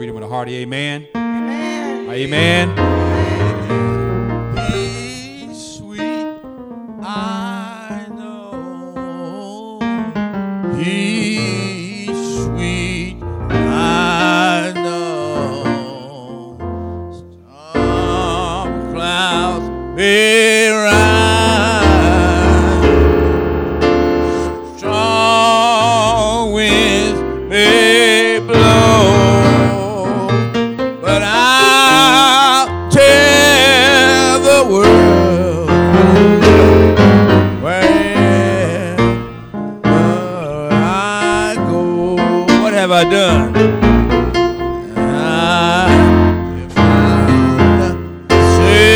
greet him with a hearty amen. Amen. Amen. He's sweet, I know. He's sweet, I know. Storm clouds may rise, strong winds may blow, but I'll tell the world wherever I go. What have I done? I have found the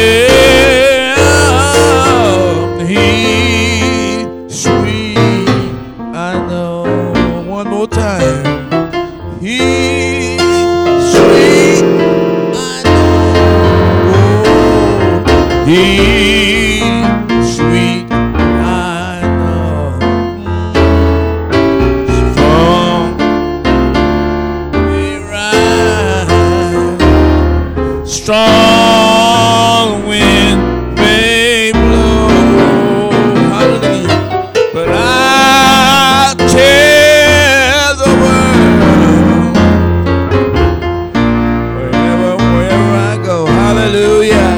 Savior. He's sweet, I know. One more time. He's sweet, I know. He's sweet, I know. Strong may rise, strong wind may blow. Hallelujah. But I'll tell the world wherever I go. Hallelujah.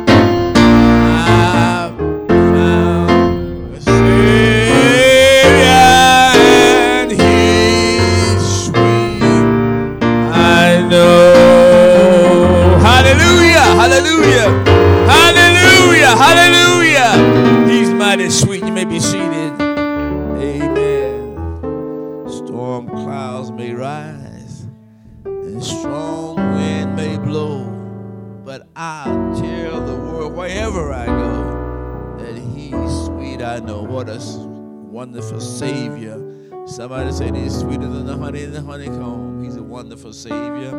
I've found a Savior, and He's sweet, I know. Hallelujah, hallelujah, hallelujah, hallelujah. He's mighty sweet. You may be seated. Amen. Storm clouds may rise and strong wind may blow, but I'll tell the world wherever I go that He's sweet, I know. What a wonderful Savior. Somebody said He's sweeter than the honey in the honeycomb. He's a wonderful Savior.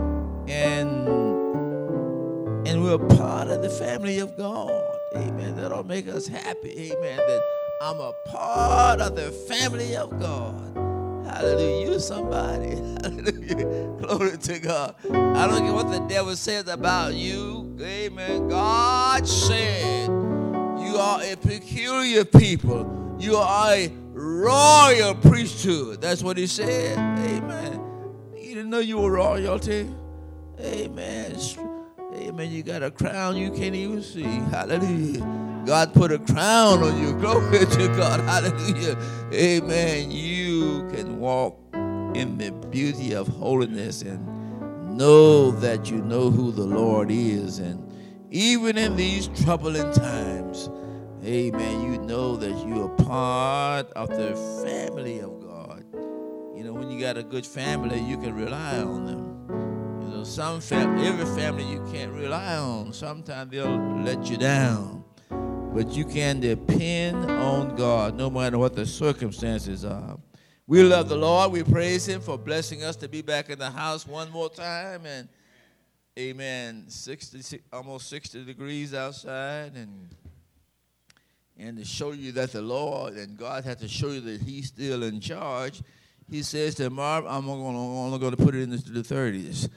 And we're part of the family of God. Amen. That'll make us happy. Amen. That I'm a part of the family of God. Hallelujah. You somebody. Hallelujah. Glory to God. I don't care what the devil says about you. Amen. God said you are a peculiar people. You are a royal priesthood. That's what He said. Amen. You didn't know you were royalty. Amen. Amen. You got a crown you can't even see. Hallelujah. God put a crown on you. Glory to God. Hallelujah. Amen. You can walk in the beauty of holiness and know that you know who the Lord is. And even in these troubling times, amen, you know that you are part of the family of God. You know, when you got a good family, you can rely on them. You know, every family you can't rely on. Sometimes they'll let you down. But you can depend on God no matter what the circumstances are. We love the Lord. We praise Him for blessing us to be back in the house one more time. And amen, almost 60 degrees outside. And to show you that the Lord and God had to show you that He's still in charge, He says tomorrow, I'm only going to put it into the 30s.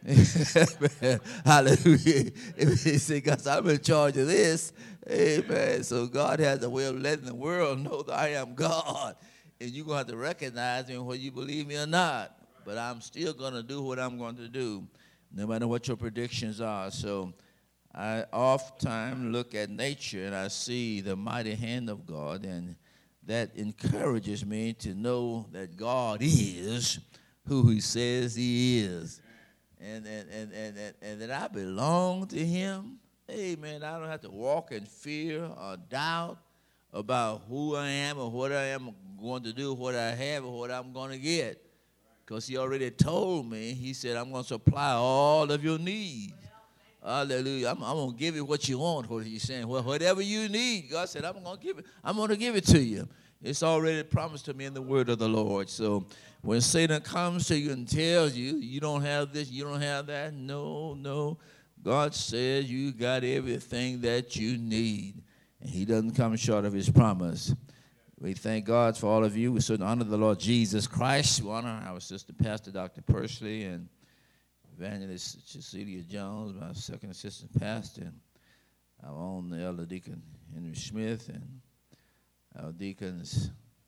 Hallelujah. He said, because I'm in charge of this. Amen. So God has a way of letting the world know that I am God. And you're going to have to recognize me whether you believe me or not. But I'm still going to do what I'm going to do, no matter what your predictions are. So I oftentimes look at nature and I see the mighty hand of God. And that encourages me to know that God is who He says He is. And that I belong to Him. Amen. I don't have to walk in fear or doubt about who I am or what I am going to do, what I have or what I'm going to get. Because He already told me, He said, I'm going to supply all of your needs. Hallelujah. I'm going to give you what you want, what He's saying. Well, whatever you need, God said, I'm going to give it. I'm going to give it to you. It's already promised to me in the word of the Lord. So when Satan comes to you and tells you, you don't have this, you don't have that, no. God says you got everything that you need. And He doesn't come short of His promise. We thank God for all of you. We certainly honor the Lord Jesus Christ. We honor our sister, Pastor Dr. Persley, and Evangelist Cecilia Jones, my second assistant pastor. Our own Elder Deacon Henry Smith, and our deacons,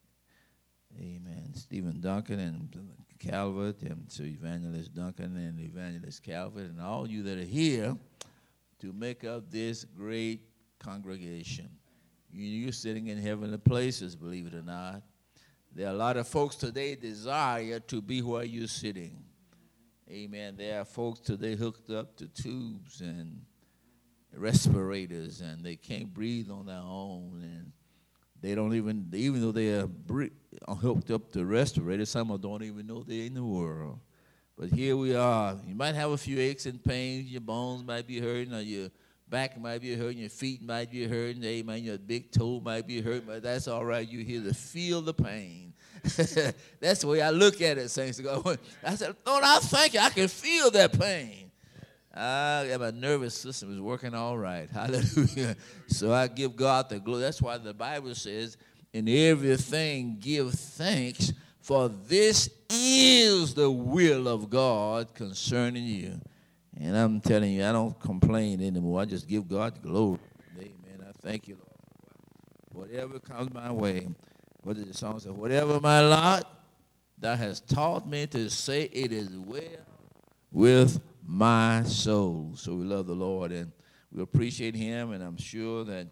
amen, Stephen Duncan and Calvert, and to Evangelist Duncan and Evangelist Calvert, and all you that are here to make up this great congregation. You're sitting in heavenly places, believe it or not. There are a lot of folks today desire to be where you're sitting. Amen. There are folks today hooked up to tubes and respirators, and they can't breathe on their own, and they don't even though they are hooked up to respirators, some of them don't even know they're in the world. But here we are. You might have a few aches and pains. Your bones might be hurting, or your back might be hurting, your feet might be hurting, amen, your big toe might be hurting, but that's all right. You're here to feel the pain. That's the way I look at it, saints of God. I said, Lord, I thank you. I can feel that pain. My nervous system is working all right. Hallelujah. So I give God the glory. That's why the Bible says, in everything give thanks, for this is the will of God concerning you. And I'm telling you, I don't complain anymore. I just give God the glory. Amen. I thank you, Lord. Whatever comes my way, what did the song say? Whatever my lot, thou hast taught me to say, it is well with my soul. So we love the Lord, and we appreciate him, and I'm sure that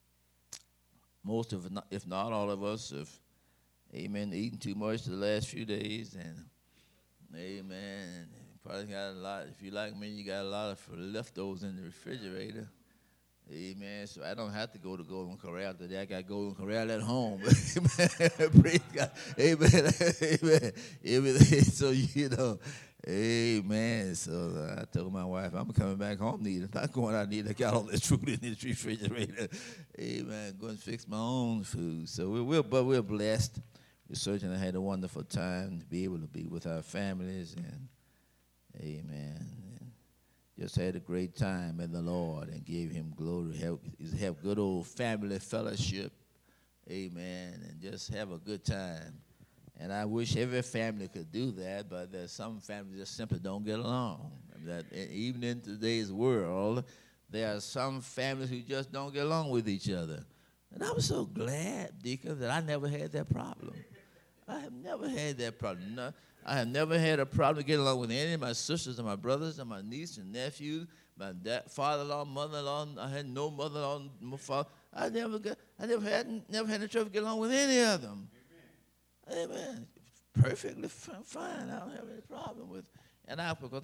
most of, if not all of us, have, amen, eaten too much the last few days, and amen, probably got a lot. If you like me, you got a lot of leftovers in the refrigerator. Amen. So I don't have to go to Golden Corral today. I got Golden Corral at home. Amen. Praise God. Amen. Amen. Amen. So, you know, amen. So I told my wife, I'm coming back home, I'm not going out need. I got all this food in this refrigerator. Amen. Go and fix my own food. So we're blessed. We certainly had a wonderful time to be able to be with our families, and amen. Just had a great time in the Lord and gave him glory. Have good old family fellowship, amen, and just have a good time. And I wish every family could do that, but there's some families that simply don't get along. That even in today's world, there are some families who just don't get along with each other. And I was so glad, Deacon, that I never had that problem. I have never had that problem. No, I have never had a problem getting along with any of my sisters and my brothers and my nieces and nephews, my father-in-law, mother-in-law. I had no mother-in-law, no father. I never had any trouble getting along with any of them. Amen. Perfectly fine. I don't have any problem with, because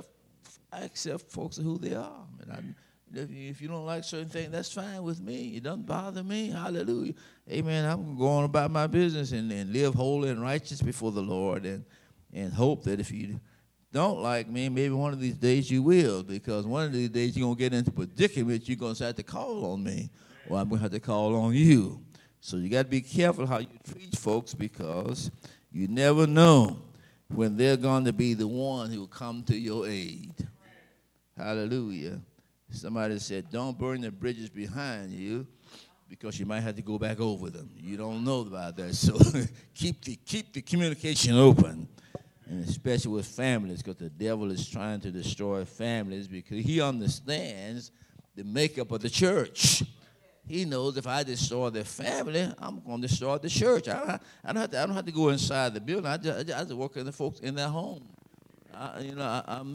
I accept folks who they are. And if you don't like certain things, that's fine with me. It doesn't bother me. Hallelujah. Amen. I'm going about my business and live holy and righteous before the Lord, and hope that if you don't like me, maybe one of these days you will, because one of these days you're going to get into predicament. You're going to have to call on me, or I'm going to have to call on you. So you got to be careful how you treat folks, because you never know when they're going to be the one who will come to your aid. Hallelujah. Somebody said, don't burn the bridges behind you, because you might have to go back over them. You don't know about that. So keep the communication open, and especially with families, because the devil is trying to destroy families, because he understands the makeup of the church. He knows if I destroy the family, I'm going to destroy the church. I don't have to go inside the building. I just work with the folks in their home. And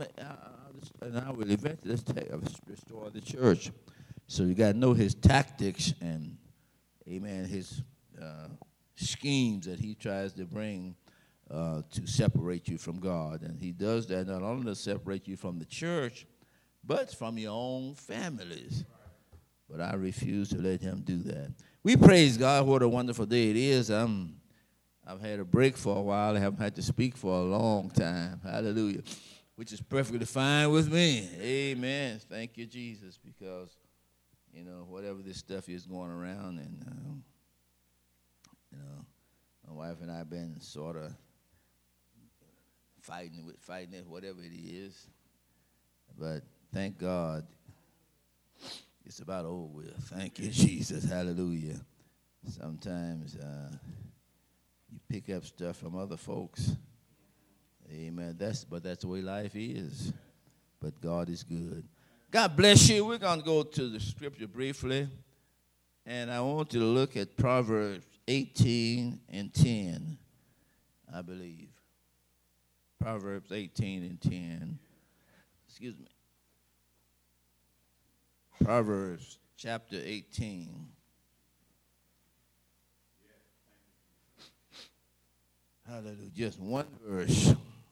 I will eventually destroy the church. So you got to know his tactics and, amen, his schemes that he tries to bring to separate you from God. And he does that not only to separate you from the church, but from your own families. But I refuse to let him do that. We praise God. What a wonderful day it is. I've had a break for a while. I haven't had to speak for a long time. Hallelujah. Which is perfectly fine with me. Amen. Thank you, Jesus, because, whatever this stuff is going around, and, my wife and I have been sort of fighting it, whatever it is. But thank God, it's about over with. Thank you, Jesus. Hallelujah. Sometimes you pick up stuff from other folks. Amen. But that's the way life is. but God is good. God bless you. We're going to go to the scripture briefly, and I want you to look at Proverbs 18 and 10, I believe. Proverbs 18 and 10. Excuse me. Proverbs chapter 18. Hallelujah. Just one verse.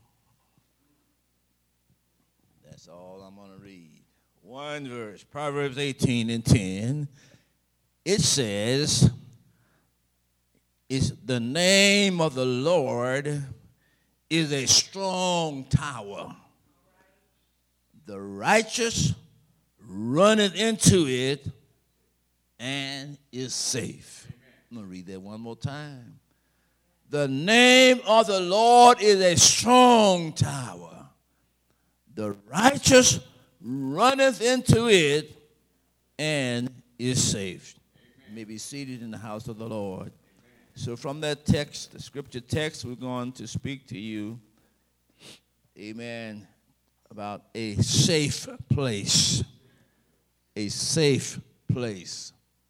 That's all I'm going to read. One verse. Proverbs 18 and 10. It says, "It's the name of the Lord is a strong tower. The righteous runneth into it and is safe." I'm going to read that one more time. The name of the Lord is a strong tower. The righteous runneth into it and is safe. You may be seated in the house of the Lord. So from that text, the scripture text, we're going to speak to you, amen, about a safe place. A safe place.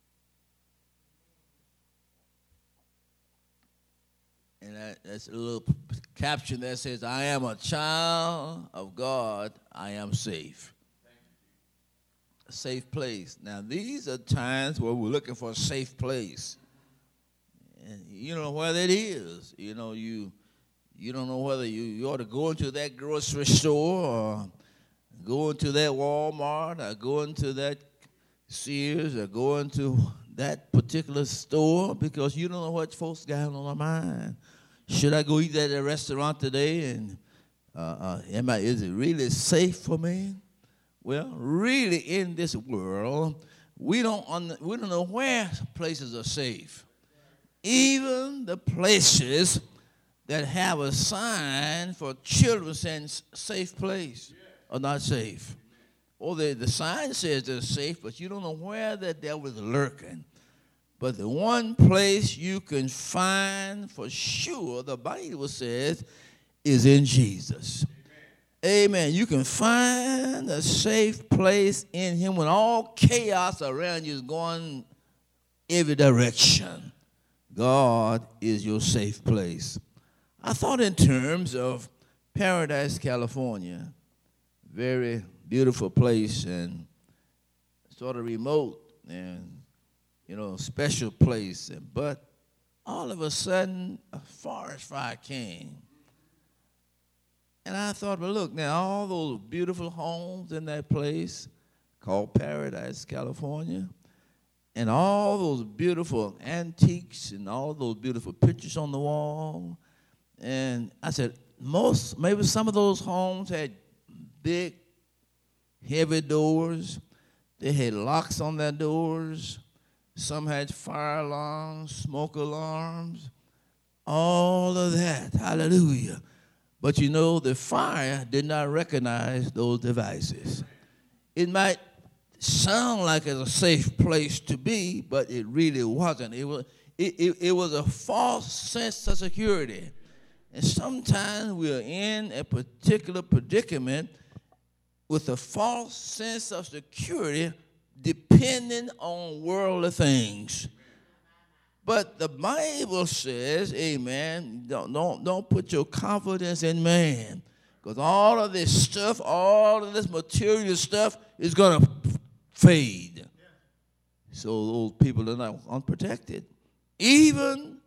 And that's a little caption that says, "I am a child of God, I am safe." A safe place. Now, these are times where we're looking for a safe place. And you don't know where that is. You know, you don't know whether you ought to go into that grocery store or go into that Walmart or go into that Sears or go into that particular store because you don't know what folks got on their mind. Should I go eat at a restaurant today? And is it really safe for me? Well, really, in this world, we don't know where places are safe. Even the places that have a sign for children saying safe place are not safe. Or the sign says they're safe, but you don't know where the devil is lurking. But the one place you can find for sure, the Bible says, is in Jesus. Amen. You can find a safe place in him when all chaos around you is going every direction. God is your safe place. I thought in terms of Paradise, California. Very beautiful place and sort of remote and, special place. But all of a sudden, a forest fire came. And I thought, well, look, now all those beautiful homes in that place called Paradise, California, and all those beautiful antiques and all those beautiful pictures on the wall. And I said, maybe some of those homes had big, heavy doors. They had locks on their doors. Some had fire alarms, smoke alarms, all of that. Hallelujah. But the fire did not recognize those devices. It might sound like it's a safe place to be, but it really wasn't. It was a false sense of security. And sometimes we're in a particular predicament with a false sense of security depending on worldly things. But the Bible says, amen, don't put your confidence in man. Because all of this stuff, all of this material stuff is going to fade. So those people are not unprotected. Even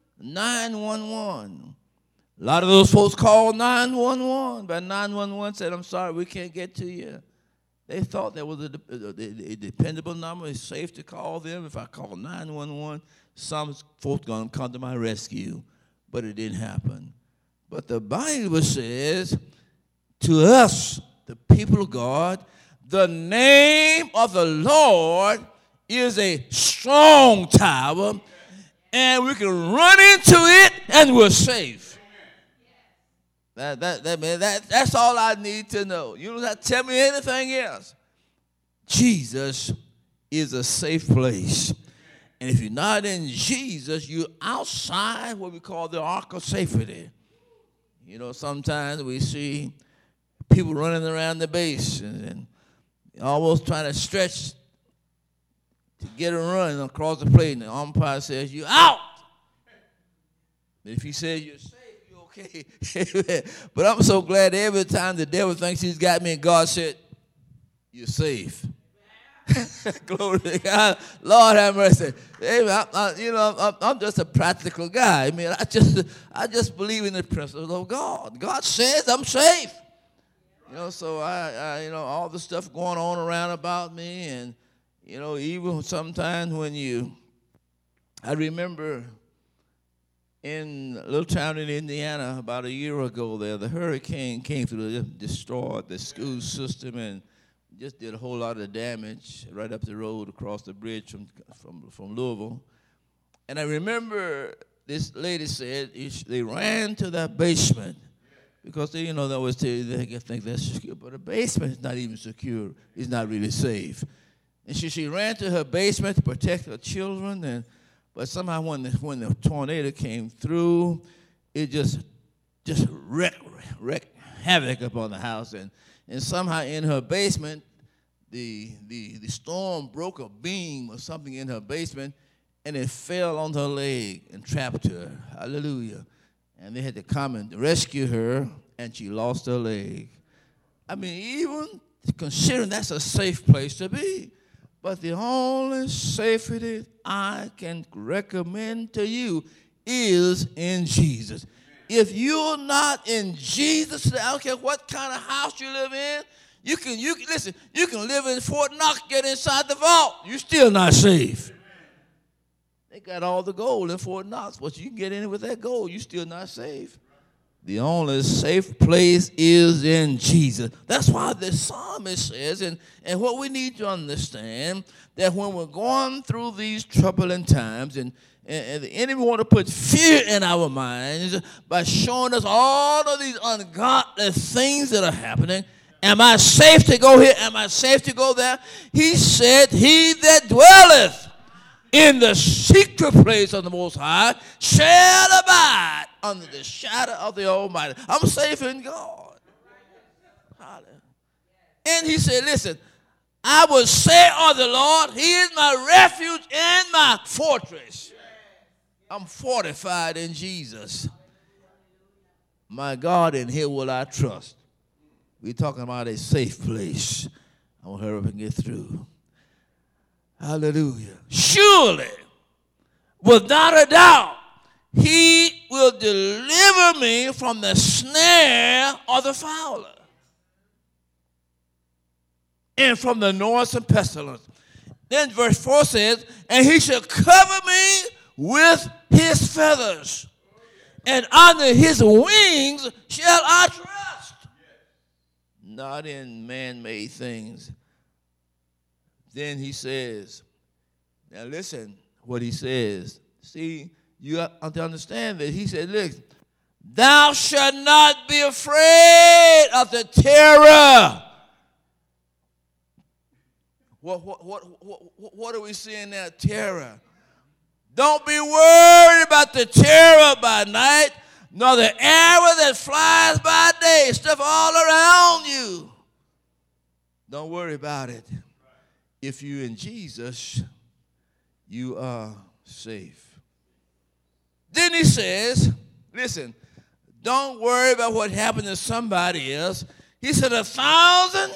911. A lot of those folks called 911, but 911 said, "I'm sorry, we can't get to you." They thought that was a dependable number. It's safe to call them. If I call 911, some folks going to come to my rescue. But it didn't happen. But the Bible says to us, the people of God, the name of the Lord is a strong tower, and we can run into it and we're safe. That's all I need to know. You don't have to tell me anything else. Jesus is a safe place. And if you're not in Jesus, you're outside what we call the ark of safety. Sometimes we see people running around the base and almost trying to stretch to get a run across the plate, and the umpire says, "You out." If he says you're safe, you're okay. But I'm so glad every time the devil thinks he's got me, and God said, "You're safe." Glory to God. Lord have mercy. Amen. I'm just a practical guy. I mean, I just believe in the principles of God. God says I'm safe. So I all the stuff going on around about me, and even sometimes I remember in a little town in Indiana about a year ago there, the hurricane came through, destroyed the school system, and just did a whole lot of damage right up the road across the bridge from Louisville. And I remember this lady said they ran to that basement because they always tell you they think that's secure, but a basement is not even secure. It's not really safe. And she ran to her basement to protect her children, but somehow when the tornado came through, it just wreaked havoc upon the house, and somehow in her basement, the storm broke a beam or something in her basement, and it fell on her leg and trapped her. Hallelujah. And they had to come and rescue her, and she lost her leg. I mean, even considering that's a safe place to be, but the only safety I can recommend to you is in Jesus. If you're not in Jesus, I don't care what kind of house you live in, you can live in Fort Knox, get inside the vault. You're still not safe. They got all the gold in Fort Knox, but you can get in with that gold, you're still not safe. The only safe place is in Jesus. That's why the psalmist says, and what we need to understand, that when we're going through these troubling times, and the enemy want to put fear in our minds by showing us all of these ungodly things that are happening. Am I safe to go here? Am I safe to go there? He said, he that dwelleth in the secret place of the Most High shall abide under the shadow of the Almighty. I'm safe in God. Hallelujah. And he said, listen, I will say of the Lord, he is my refuge and my fortress. I'm fortified in Jesus. My God, in him will I trust. We're talking about a safe place. I'm going to hurry up and get through. Hallelujah. Surely, without a doubt, he will deliver me from the snare of the fowler and from the noisome pestilence. Then verse 4 says, and he shall cover me with his feathers, and under his wings shall I trust. Not in man-made things. Then he says, now listen what he says. See, you have to understand that he said, look, thou shalt not be afraid of the terror. What are we seeing now? Terror. Don't be worried about the terror by night, nor the arrow that flies by day. Stuff all around you. Don't worry about it. If you're in Jesus, you are safe. Then he says, listen, don't worry about what happened to somebody else. He said, 1,000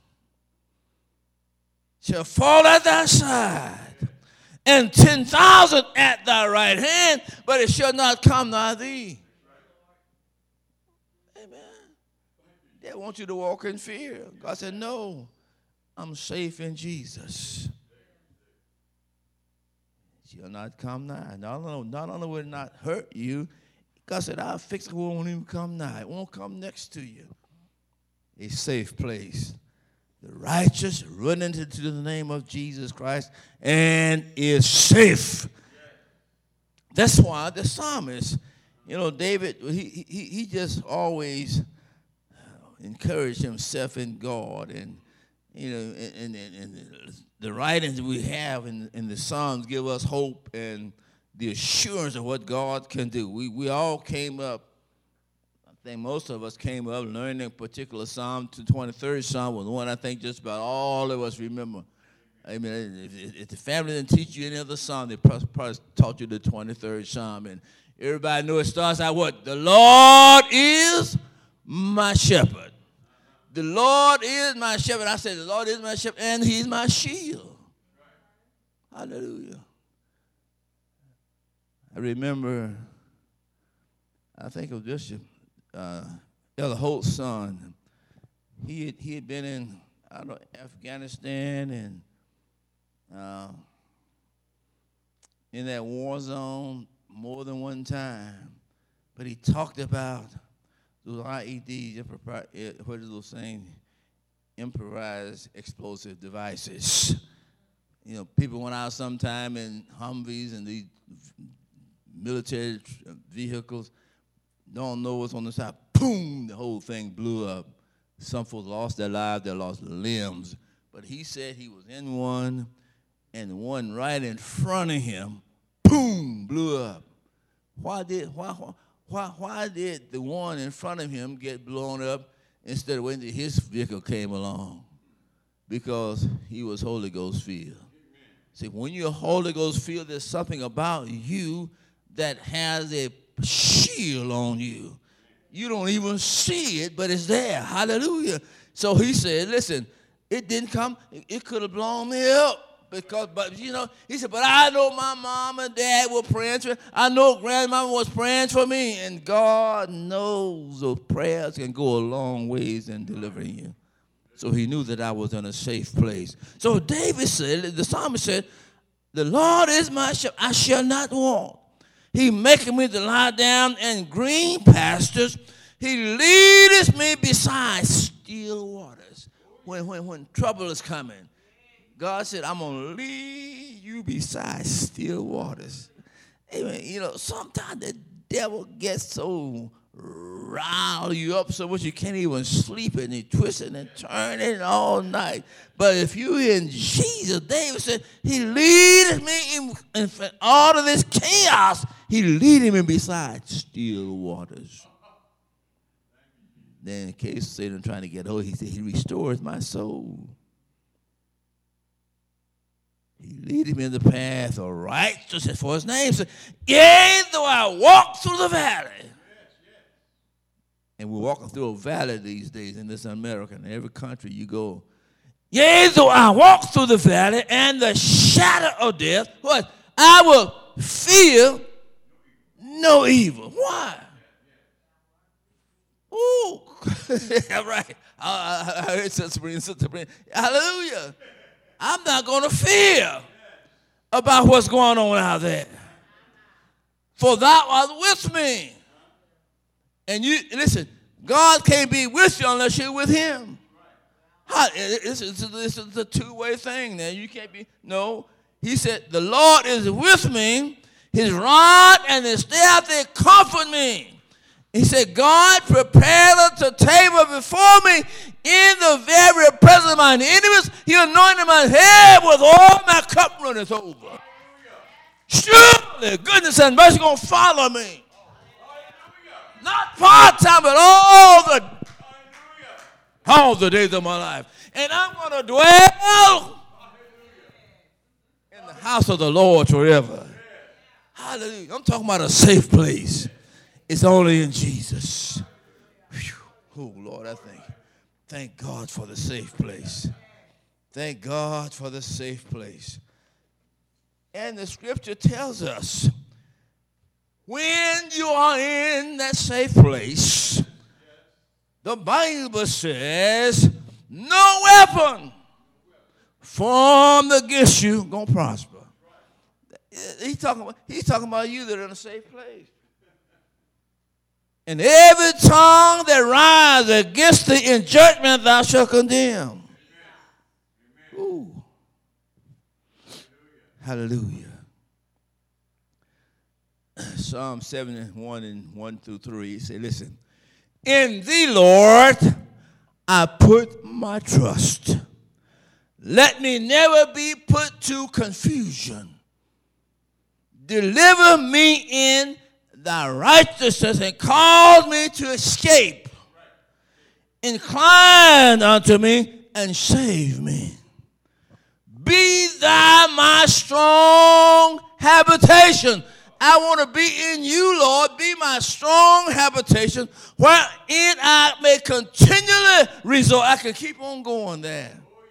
shall fall at thy side, and 10,000 at thy right hand, but it shall not come nigh thee. Amen. They want you to walk in fear. God said, no, I'm safe in Jesus. It shall not come nigh. Not only will it not hurt you, God said, I'll fix it, it won't even come nigh. It won't come next to you. A safe place. The righteous run into the name of Jesus Christ and is safe. That's why the psalmist, David, he just always encouraged himself in God. And, and the writings we have in the Psalms give us hope and the assurance of what God can do. We all came up I think most of us came up learning a particular psalm. The 23rd Psalm was one I think just about all of us remember. I mean, if the family didn't teach you any other psalm, they probably taught you the 23rd Psalm. And everybody knew it starts out what? The Lord is my shepherd. The Lord is my shepherd. I said, the Lord is my shepherd, and he's my shield. Hallelujah. I remember, I think it was Bishop Elder Holt's son. He had been in, I don't know, Afghanistan and in that war zone more than one time. But he talked about those IEDs, what is those saying? Improvised explosive devices. You know, people went out sometime in Humvees and these military vehicles, don't know what's on the side. Boom, the whole thing blew up. Some folks lost their lives, they lost limbs. But he said he was in one, and the one right in front of him, boom, blew up. Why did the one in front of him get blown up instead of when his vehicle came along? Because he was Holy Ghost filled. See, when you're Holy Ghost filled, there's something about you that has a shield on you. You don't even see it, but it's there. Hallelujah. So he said, listen, it didn't come. It could have blown me up. But you know, he said, but I know my mom and dad were praying for me. I know grandmama was praying for me. And God knows those prayers can go a long ways in delivering you. So he knew that I was in a safe place. So David said, the psalmist said, the Lord is my shepherd, I shall not want. He maketh me to lie down in green pastures. He leadeth me beside still waters. When trouble is coming, God said, I'm going to lead you beside still waters. Amen. You know, sometimes the devil gets so rile you up so much you can't even sleep, and he twisting and turning all night. But if you in Jesus, David said, he leadeth me in all of this chaos. He leading me beside still waters. Then in case Satan trying to get hold, he said, he restores my soul. He leadeth me in the path of righteousness for his name. So, yea, though I walk through the valley. And we're walking through a valley these days in this America. In every country you go. Yea, though I walk through the valley and the shadow of death, what? I will fear no evil. Why? Ooh. Right. I heard Sister Brenda. Hallelujah. I'm not going to fear about what's going on out there. For thou art with me. And you, listen, God can't be with you unless you're with him. This is a two-way thing now. You can't be, no. He said, the Lord is with me. His rod and his staff, they comfort me. He said, God prepared a table before me in the very presence of my enemies. He anointed my head with oil, my cup runneth over. Surely goodness and mercy going to follow me. Not part-time, but all the days of my life. And I'm going to dwell in the house of the Lord forever. Hallelujah. I'm talking about a safe place. It's only in Jesus. Whew. Oh, Lord, I thank God for the safe place. Thank God for the safe place. And the scripture tells us, when you are in that safe place, the Bible says, no weapon formed against you gonna prosper. He's talking about you that are in a safe place. And every tongue that rises against thee in judgment thou shalt condemn. Ooh. Hallelujah. Psalm 71 and 1 through 3, he said, listen, in thee, Lord, I put my trust. Let me never be put to confusion. Deliver me in thy righteousness and cause me to escape. Incline unto me and save me. Be thou my strong habitation. I want to be in you, Lord. Be my strong habitation, wherein I may continually resort. I can keep on going there.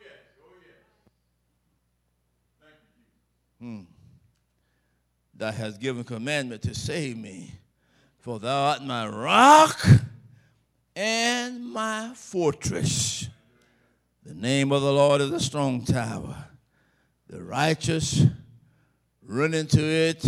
Thou hast given commandment to save me, for thou art my rock and my fortress. The name of the Lord is a strong tower. The righteous run into it,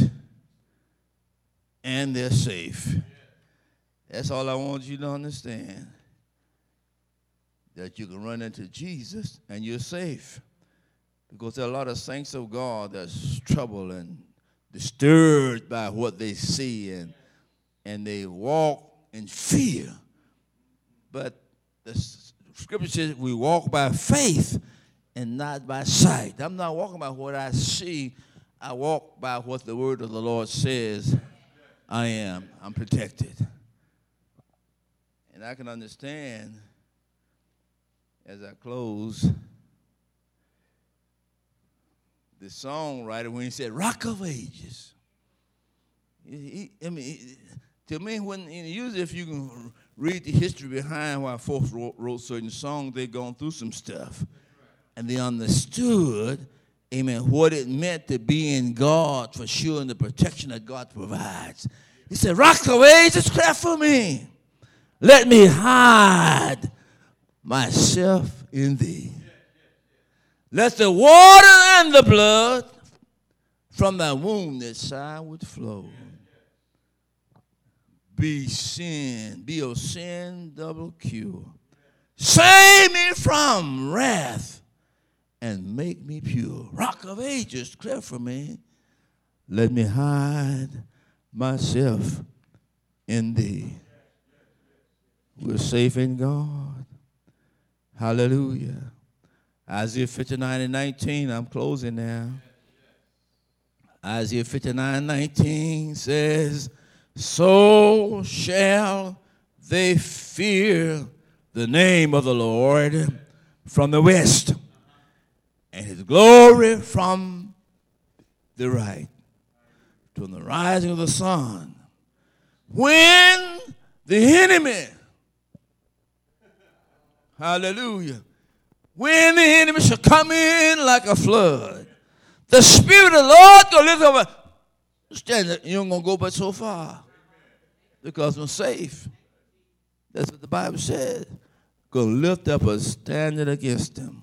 and they're safe. That's all I want you to understand, that you can run into Jesus and you're safe. Because there are a lot of saints of God that's troubled and disturbed by what they see, and they walk in fear. But the scripture says we walk by faith and not by sight. I'm not walking by what I see. I walk by what the word of the Lord says I am. I'm protected. And I can understand, as I close, the songwriter when he said, Rock of Ages. To me, usually if you can read the history behind why folks wrote certain songs, they've gone through some stuff. And they understood, amen, what it meant to be in God for sure and the protection that God provides. He said, Rock of Ages, cry for me. Let me hide myself in thee. Let the water and the blood from thy wounded side would flow. Be of sin double cure. Save me from wrath and make me pure. Rock of Ages, clear for me. Let me hide myself in thee. We're safe in God. Hallelujah. Isaiah 59:19, I'm closing now. Isaiah 59:19 says, so shall they fear the name of the Lord from the west, and his glory from the right, from the rising of the sun. When the enemy, hallelujah, when the enemy shall come in like a flood, the Spirit of the Lord will lift up. Stand, you ain't going to go but so far because I'm safe. That's what the Bible said. Going to lift up a standard against them.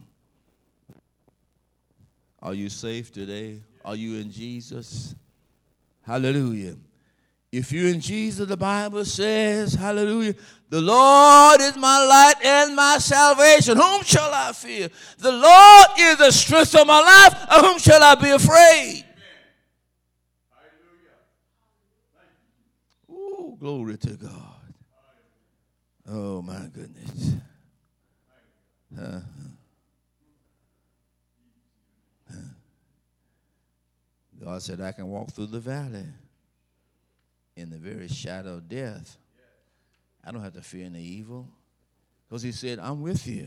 Are you safe today? Are you in Jesus? Hallelujah. If you're in Jesus, the Bible says, hallelujah, the Lord is my light and my salvation. Whom shall I fear? The Lord is the strength of my life. Of whom shall I be afraid? Ooh, glory to God. Oh, my goodness. God said, I can walk through the valley in the very shadow of death. I don't have to fear any evil because he said, I'm with you.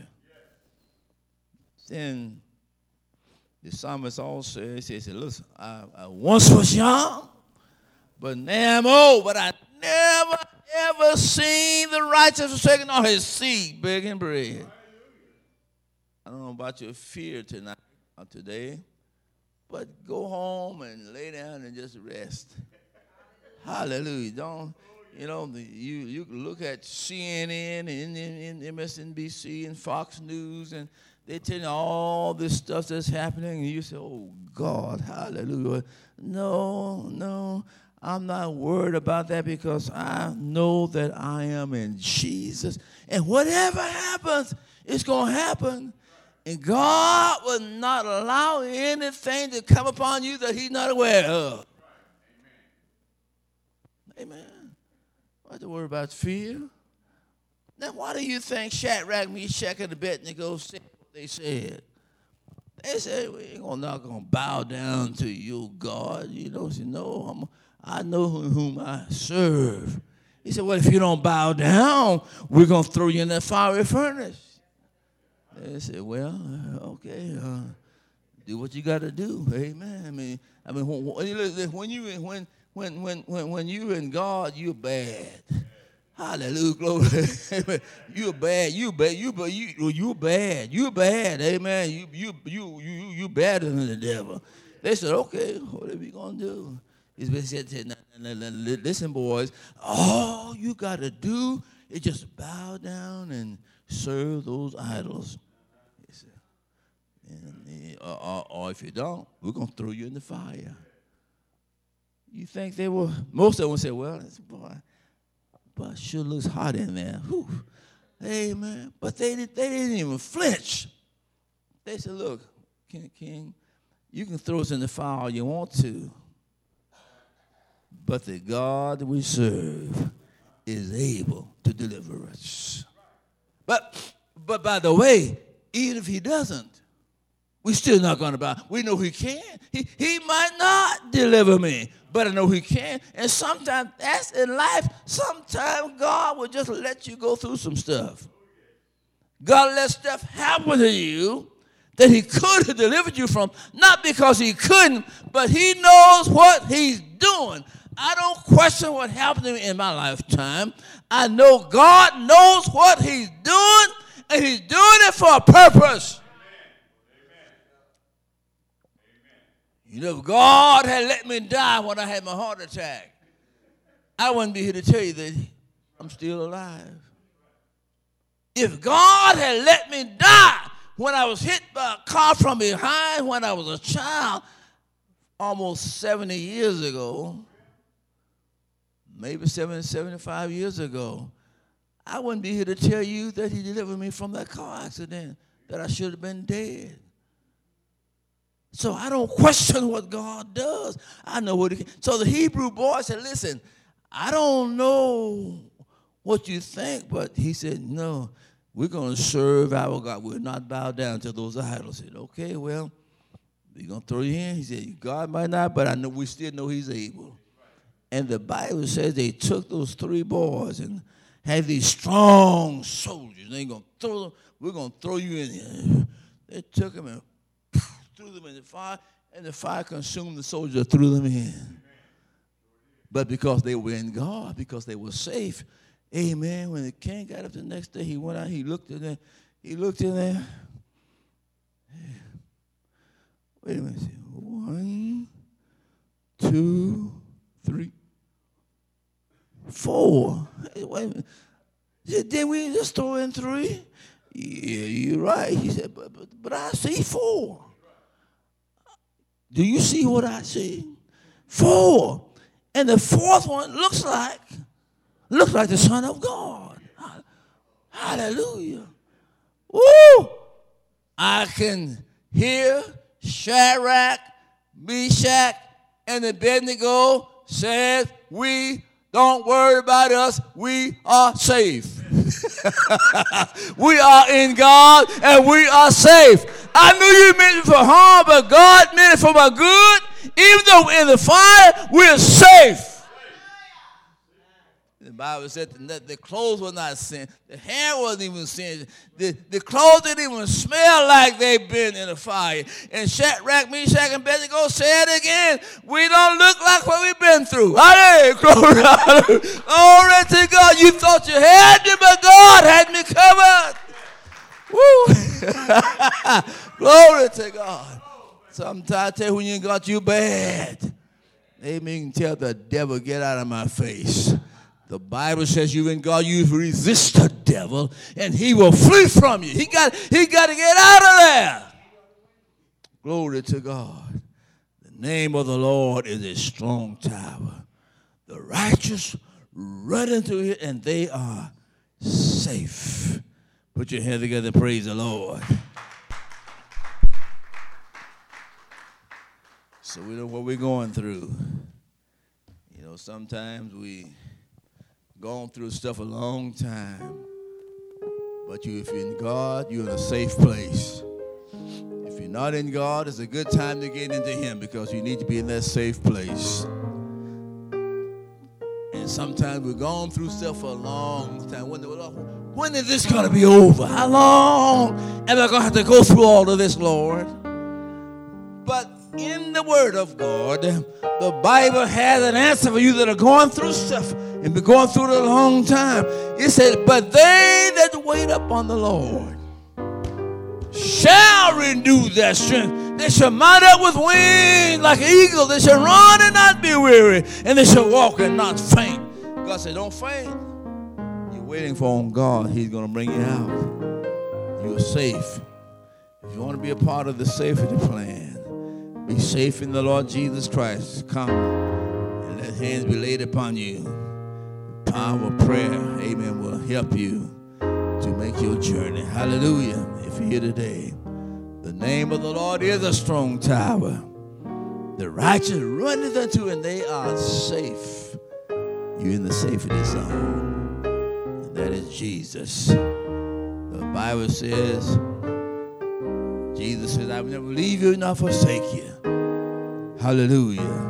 Then the psalmist also says, listen, I once was young, but now I'm old, but I never, ever seen the righteous forsaken or his seed begging bread. I don't know about your fear tonight or today, but go home and lay down and just rest. Hallelujah. Don't, you can look at CNN and MSNBC and Fox News, and they tell you all this stuff that's happening, and you say, oh, God, hallelujah. No, I'm not worried about that because I know that I am in Jesus. And whatever happens, it's going to happen. And God will not allow anything to come upon you that he's not aware of. Amen. Don't have to worry about fear. Now, why do you think Shadrach, Meshach, and Abednego said what they said? They said, we ain't not going to bow down to you, God. You know, I know whom I serve. He said, well, if you don't bow down, we're going to throw you in that fiery furnace. They said, well, okay, do what you got to do. Amen. I mean, when you're in God, you're bad. Hallelujah, glory. You're bad. You're bad. You're bad. Amen. You better than the devil. They said, okay, what are we gonna do? He said, listen, boys, all you gotta do is just bow down and serve those idols. He said, or if you don't, we're gonna throw you in the fire. You think they were? Most of them said, well, boy, but sure looks hot in there. Whew. Amen. But they didn't even flinch. They said, look, King, you can throw us in the fire all you want to, but the God that we serve is able to deliver us. But by the way, even if he doesn't, we're still not going to bow. We know he can. He might not deliver me, but I know he can. And sometimes that's in life. Sometimes God will just let you go through some stuff. God lets stuff happen to you that he could have delivered you from, not because he couldn't, but he knows what he's doing. I don't question what happened to me in my lifetime. I know God knows what he's doing, and he's doing it for a purpose. You know, if God had let me die when I had my heart attack, I wouldn't be here to tell you that I'm still alive. If God had let me die when I was hit by a car from behind when I was a child, almost 70 years ago, maybe 75 years ago, I wouldn't be here to tell you that he delivered me from that car accident, that I should have been dead. So I don't question what God does. I know what he can. So the Hebrew boy said, listen, I don't know what you think, but he said, no, we're going to serve our God. We'll not bow down to those idols. I said, okay, well, we're going to throw you in. He said, God might not, but I know we still know he's able. And the Bible says they took those three boys and had these strong soldiers. They ain't going to throw them. We're going to throw you in here. They took them and threw them in the fire, and the fire consumed the soldiers that threw them in. But because they were in God, because they were safe, amen, when the king got up the next day, he went out, he looked in there. Wait a minute. 1, 2, 3, 4. Hey, wait a minute. Did we just throw in 3? Yeah, you're right. He said, but I see 4. Do you see what I see? 4. And the fourth one looks like the Son of God. Hallelujah. Woo! I can hear Shadrach, Meshach, and Abednego says, we don't worry about us. We are safe. We are in God and we are safe. I knew you meant it for harm, but God meant it for my good. Even though we're in the fire, we're safe. The Bible said the clothes were not sin. The hair wasn't even sin. The clothes didn't even smell like they'd been in the fire. And Shadrach, Meshach, and Abednego said again, we don't look like what we've been through. Hallelujah. Glory to God. You thought you had me, but God had me covered. Woo. Glory to God. Sometimes I tell you, when you got you bad, amen, you can tell the devil, get out of my face. The Bible says you in God, you resist the devil, and he will flee from you. He got to get out of there. Glory to God. The name of the Lord is a strong tower. The righteous run into it, and they are safe. Put your hands together and praise the Lord. So we know what we're going through. You know, sometimes we gone through stuff a long time. But if you're in God, you're in a safe place. If you're not in God, it's a good time to get into him because you need to be in that safe place. And sometimes we've gone through stuff for a long time. When is this going to be over? How long am I going to have to go through all of this, Lord? But in the Word of God, the Bible has an answer for you that are going through stuff and been going through it a long time. It said, but they that wait upon the Lord shall renew their strength. They shall mount up with wings like an eagle. They shall run and not be weary, and they shall walk and not faint. God said, don't faint. You're waiting for God. He's going to bring you out. You're safe. If you want to be a part of the safety plan, be safe in the Lord Jesus Christ. Come and let hands be laid upon you. The power of prayer, amen, will help you to make your journey. Hallelujah. If you're here today, the name of the Lord is a strong tower. The righteous runneth unto, and they are safe. You're in the safety zone. And that is Jesus. The Bible says, Jesus says, I will never leave you nor forsake you. Hallelujah.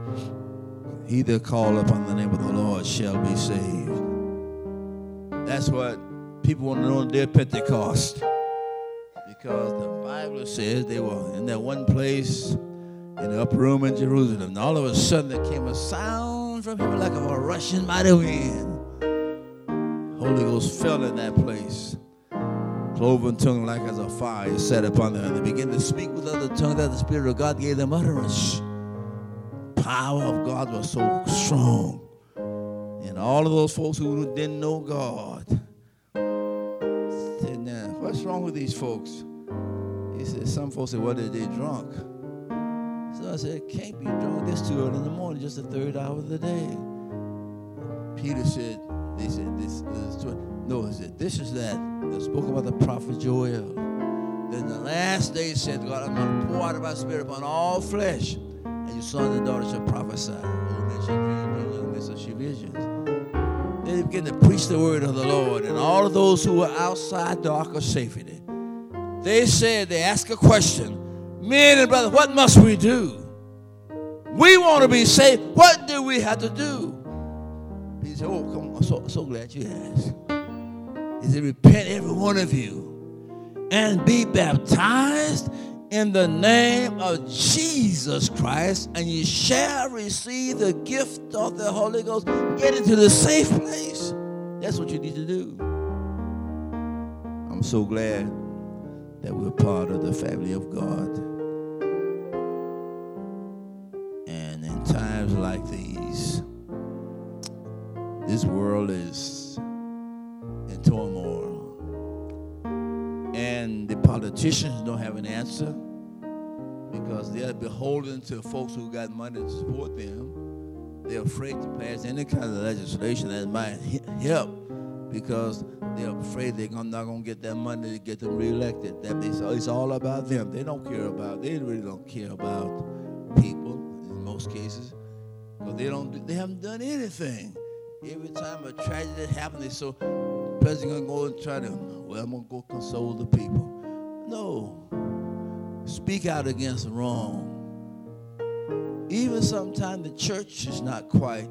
He that call upon the name of the Lord shall be saved. That's what people want to know on their Pentecost. Because the Bible says they were in that one place in the upper room in Jerusalem. And all of a sudden there came a sound from heaven like of a rushing mighty wind. Holy Ghost fell in that place. Cloven tongue like as a fire set upon them. And they began to speak with other tongues that the Spirit of God gave them utterance. Power of God was so strong. And all of those folks who didn't know God said, now, what's wrong with these folks? He said, some folks said, well, they drunk. So I said, can't be drunk. This too early in the morning, just the third hour of the day. Peter said, they said, this is no, he said, this is that spoke about the prophet Joel. Then the last day said, God, I'm going to pour out of my Spirit upon all flesh. And your sons and daughters shall prophesy. Old men shall dream, and young men shall see visions. They began to preach the word of the Lord. And all of those who were outside the ark of safety, they said, they asked a question. Men and brothers, what must we do? We want to be saved. What do we have to do? He said, oh, come on, I'm so glad you asked. He said, repent every one of you and be baptized in the name of Jesus Christ, and you shall receive the gift of the Holy Ghost. Get into the safe place. That's what you need to do. I'm so glad that we're part of the family of God. And in times like these, this world is in turmoil. And the politicians don't have an answer because they're beholden to folks who got money to support them. They're afraid to pass any kind of legislation that might help because they're afraid they're not going to get that money to get them reelected. That it's all about them. They really don't care about people in most cases because they haven't done anything. Every time a tragedy happens, the president going to go and try to, well, I'm going to go console the people. No. Speak out against wrong. Even sometimes the church is not quite,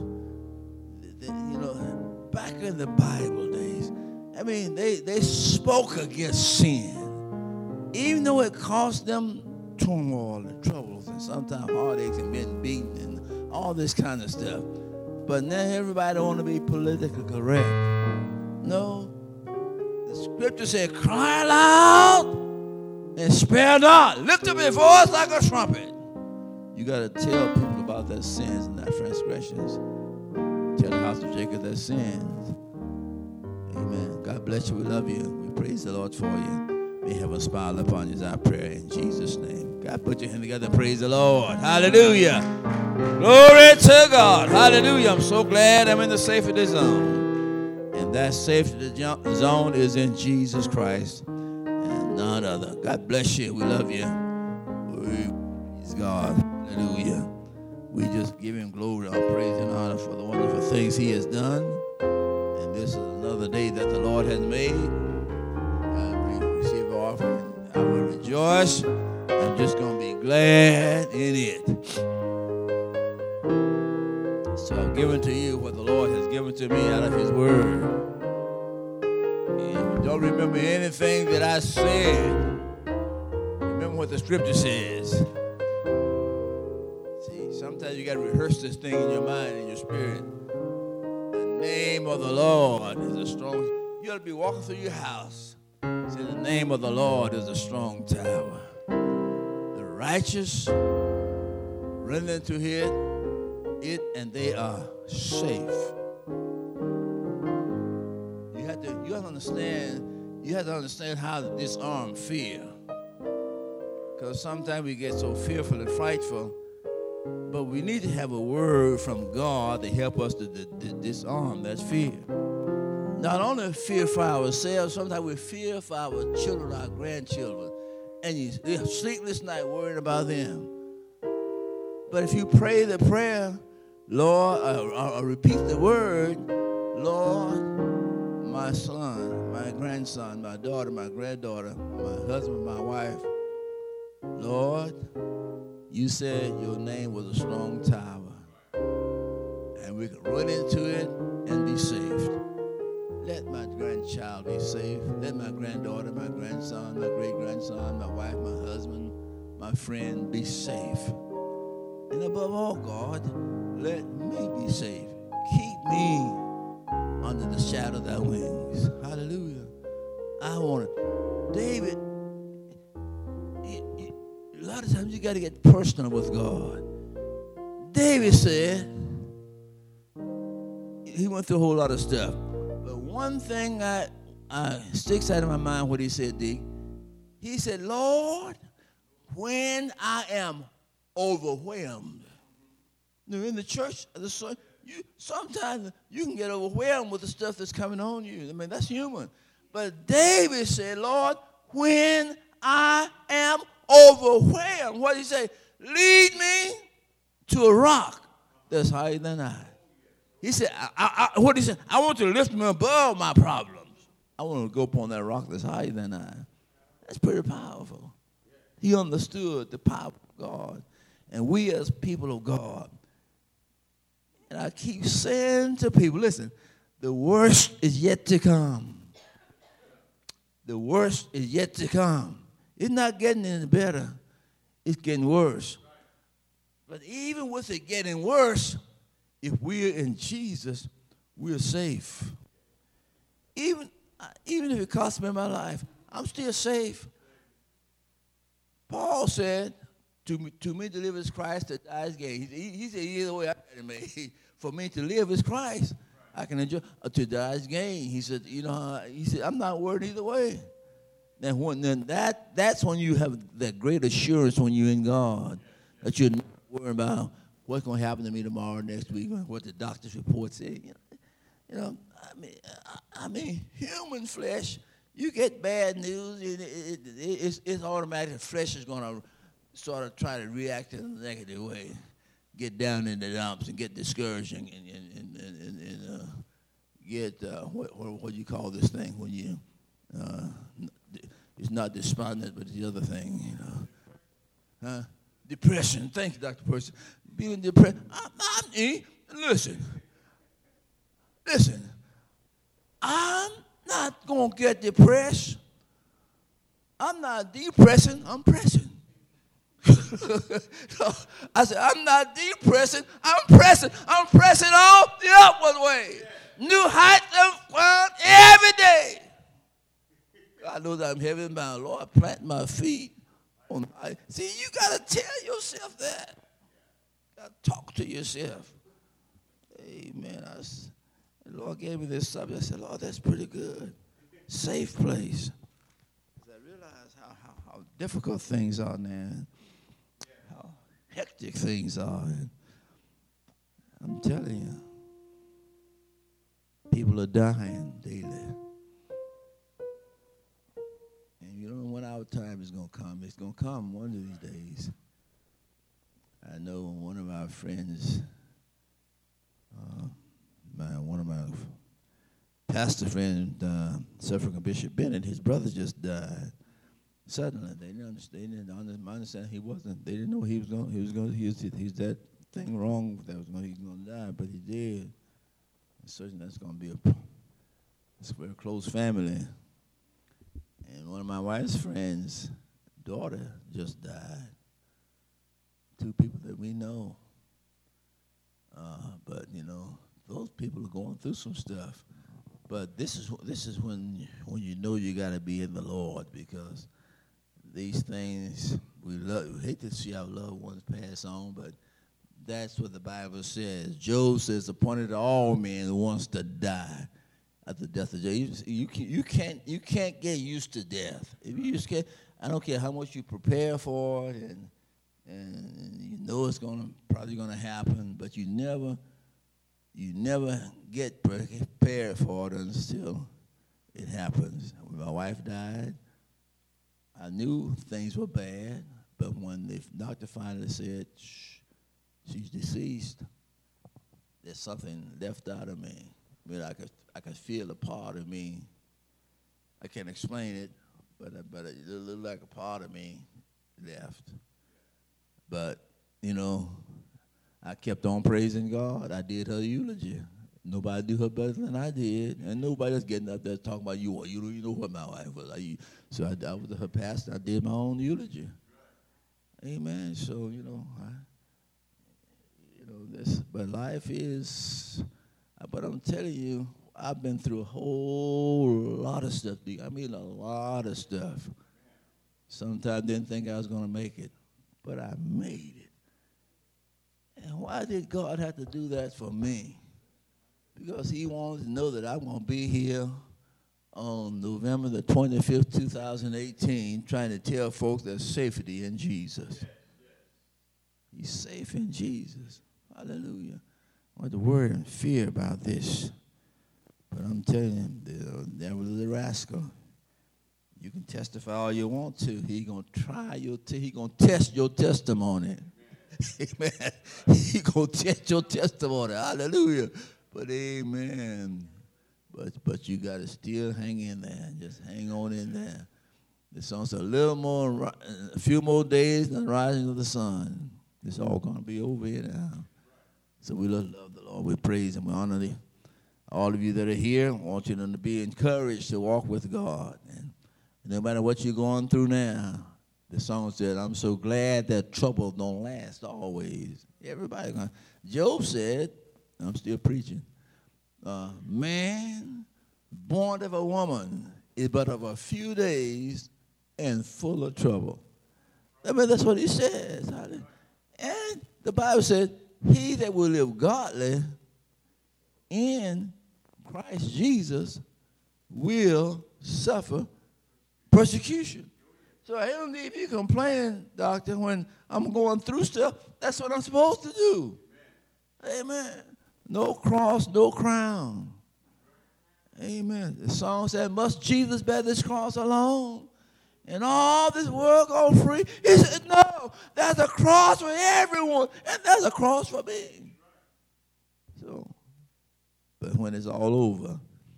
back in the Bible days, I mean, they spoke against sin. Even though it cost them turmoil and troubles and sometimes heartaches and being beaten and all this kind of stuff. But now everybody want to be politically correct. No. The scripture said, cry loud and spare not. Lift up your voice like a trumpet. You got to tell people about their sins and their transgressions. Tell the house of Jacob their sins. Amen. God bless you. We love you. We praise the Lord for you. May heaven smile upon you is our prayer in Jesus' name. God, put your hand together and praise the Lord. Hallelujah. Glory to God. Hallelujah. I'm so glad I'm in the safety zone. And that safety zone is in Jesus Christ and none other. God bless you. We love you. Praise God. Hallelujah. We just give him glory, our praise and honor for the wonderful things he has done. And this is another day that the Lord has made. We receive our offering. I will rejoice. I'm just going to be glad in it. So giving to you what the Lord has given to me out of his word. If you don't remember anything that I said, remember what the scripture says. See, sometimes you got to rehearse this thing in your mind and your spirit. The name of the Lord is a strong. You ought to be walking through your house. Say, the name of the Lord is a strong tower. The righteous run into it, and they are safe. You have to understand how to disarm fear. Because sometimes we get so fearful and frightful, but we need to have a word from God to help us to disarm that fear. Not only fear for ourselves, sometimes we fear for our children, our grandchildren, and you have sleepless night worrying about them. But if you pray the prayer, Lord, or repeat the word, Lord, my son, my grandson, my daughter, my granddaughter, my husband, my wife, Lord, you said your name was a strong tower, and we can run into it and be safe. Let my grandchild be safe. Let my granddaughter, my grandson, my great-grandson, my wife, my husband, my friend be safe. And above all, God, let me be safe. Keep me under the shadow of thy wings. Hallelujah. I want it. David, a lot of times you got to get personal with God. David said, he went through a whole lot of stuff. But one thing sticks out of my mind what he said, D. He said, Lord, when I am overwhelmed. Now, in the church, sometimes you can get overwhelmed with the stuff that's coming on you. I mean, that's human. But David said, Lord, when I am overwhelmed, what did he say? Lead me to a rock that's higher than I. He said, what did he say? I want to lift me above my problems. I want to go up on that rock that's higher than I. That's pretty powerful. He understood the power of God. And we as people of God, and I keep saying to people, listen, the worst is yet to come. The worst is yet to come. It's not getting any better. It's getting worse. But even with it getting worse, if we're in Jesus, we're safe. Even if it costs me my life, I'm still safe. Paul said, to me to live is Christ, to die is gain. He said, either way, for me to live is Christ. I can enjoy, to die is gain. He said, I'm not worried either way. Then that's when you have that great assurance when you're in God, that you're not worried about what's going to happen to me tomorrow, next week, what the doctor's report said. I mean, human flesh, you get bad news, it's automatic. Flesh is going to sort of try to react in a negative way, get down in the dumps and get discouraged and get what do you call this thing when you it's not despondent, but the other thing, depression. Thank you, Dr. Percy. Being depressed. Listen. I'm not going to get depressed. I'm not depressing, I'm pressing. I said, I'm not depressing, I'm pressing. I'm pressing on the upward way. New heights of ground every day. God knows I'm heaven bound. Lord, plant my feet on the high. See, you got to tell yourself that. You got to talk to yourself. Amen. The Lord gave me this subject. I said, Lord, that's pretty good. Safe place. I realize how difficult things are now. How hectic things are. And I'm telling you, people are dying daily. And you don't know when our time is going to come. It's going to come one of these days. I know one of our friends, one of my pastor friend, Suffragan Bishop Bennett, his brother just died suddenly. They didn't understand. He wasn't. They didn't know he was that nothing wrong with that. He's going to die, but he did. And certainly that's going to be it's a very close family. And one of my wife's friends' daughter just died. 2 people that we know. But, those people are going through some stuff. But this is when you know you got to be in the Lord, because these things, we hate to see our loved ones pass on, but that's what the Bible says. Job says, appointed to all men wants to die at the death of Job. You can't get used to death. If you just can't, I don't care how much you prepare for it, and you know it's probably gonna happen, but you never get prepared for it until it happens. When my wife died, I knew things were bad, but when the doctor finally said, she's deceased, there's something left out of me. I mean, I could feel a part of me. I can't explain it, but it looked like a part of me left. But, I kept on praising God. I did her eulogy. Nobody did her better than I did. And nobody else getting up there talking about you. You don't know what my wife was. So I was her pastor. I did my own eulogy. Amen. So, but life is, but I'm telling you, I've been through a whole lot of stuff. I mean, a lot of stuff. Sometimes didn't think I was going to make it, but I made it. And why did God have to do that for me? Because he wanted to know that I'm going to be here on November the 25th, 2018, trying to tell folks there's safety in Jesus. He's safe in Jesus. Hallelujah. I want to worry and fear about this. But I'm telling you, the devil is a rascal. You can testify all you want to. He's going to try he's going to test your testimony. Amen. He's going to test your testimony. Hallelujah. But amen. But you got to still hang in there. Just hang on in there. The song's a few more days than the rising of the sun. It's all going to be over here now. So we love the Lord. We praise him. We honor him. All of you that are here, I want you to be encouraged to walk with God. And no matter what you're going through now, the song said, I'm so glad that trouble don't last always. Everybody going. Job said, I'm still preaching, man born of a woman is but of a few days and full of trouble. I mean, that's what he says. And the Bible says, he that will live godly in Christ Jesus will suffer persecution. So I don't need to be complaining, doctor, when I'm going through stuff. That's what I'm supposed to do. Amen. No cross, no crown. Amen. The song said, must Jesus bear this cross alone? And all this world go free? He said, no, there's a cross for everyone, and there's a cross for me. So, but when it's all over,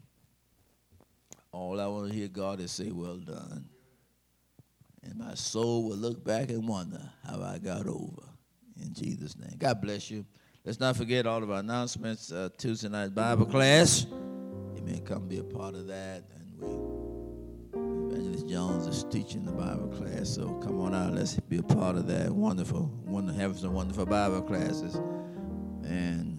all I want to hear God is say, well done. And my soul will look back and wonder how I got over. In Jesus' name. God bless you. Let's not forget all of our announcements. Tuesday night Bible class. Amen. Come be a part of that. And Evangelist Jones is teaching the Bible class. So come on out. Let's be a part of that. Wonderful. Having some wonderful Bible classes. And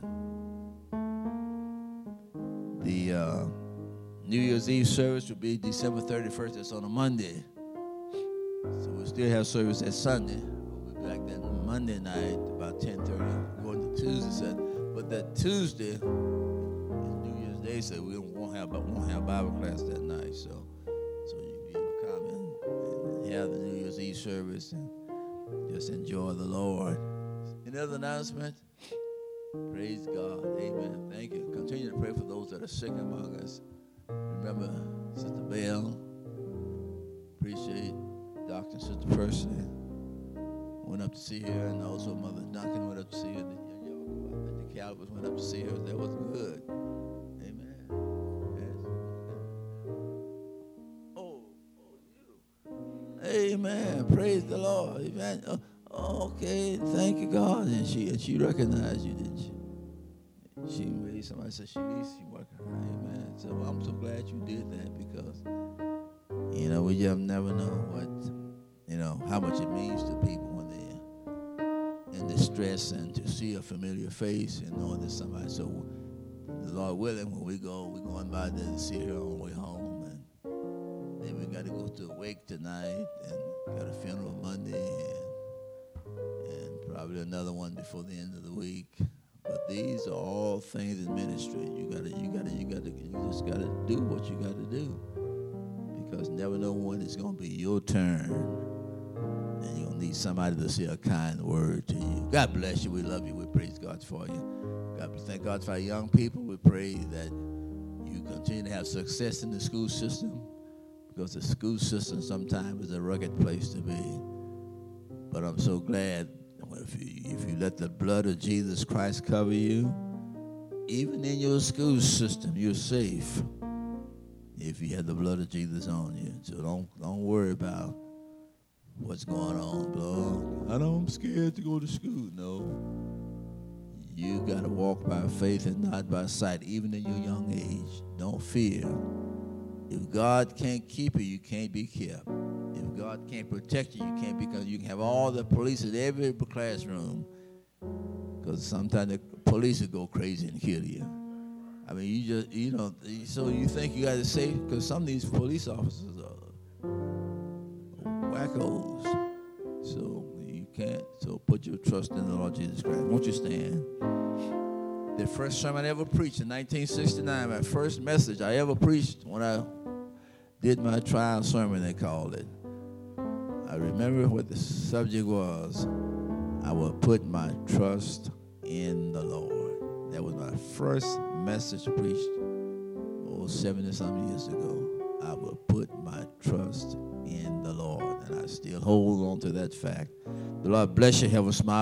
the New Year's Eve service will be December 31st. It's on a Monday. So we'll still have service that Sunday. We'll be back that Monday night about 10:30. Going to Tuesday. But that Tuesday is New Year's Day, so we won't have Bible class that night. So you be able to come and have the New Year's Eve service and just enjoy the Lord. Any other announcements? Praise God. Amen. Thank you. Continue to pray for those that are sick among us. Remember Sister Bell. Appreciate Dr. Sister Percy. Went up to see her, and also Mother Duncan went up to see her. The Calvers went up to see her. That was good. Amen. Yes. Oh, you. Amen. Praise the Lord. Amen. Okay, thank you, God. And she recognized you, didn't she? She made somebody said she working. Amen. So I'm so glad you did that because we just never know how much it means to people when they're in distress, and to see a familiar face and knowing that somebody. So the Lord willing, when we're going by there to see her on the way home, and then we got to go to a wake tonight, and got a funeral Monday, and probably another one before the end of the week. But these are all things in ministry. You just gotta do what you gotta do, because never know when it's gonna be your turn, and you're gonna need somebody to say a kind word to you. God bless you. We love you. We praise God for you. Thank God for our young people. We pray that you continue to have success in the school system, because the school system sometimes is a rugged place to be. But I'm so glad. If you let the blood of Jesus Christ cover you, even in your school system, you're safe. If you have the blood of Jesus on you, so don't worry about what's going on, bro. I'm scared to go to school. No, you gotta walk by faith and not by sight, even in your young age. Don't fear. If God can't keep you, you can't be kept. If God can't protect you, you can't, because you can have all the police in every classroom, because sometimes the police will go crazy and kill you. I mean, so you think you got to say, because some of these police officers are wackos. So you can't. So put your trust in the Lord Jesus Christ. Won't you stand? The first sermon I ever preached in 1969, my first message I ever preached when I did my trial sermon, they called it. I remember what the subject was. I will put my trust in the Lord. That was my first message preached 70-some years ago. I will put my trust in the Lord. And I still hold on to that fact. The Lord bless you. Have a smile.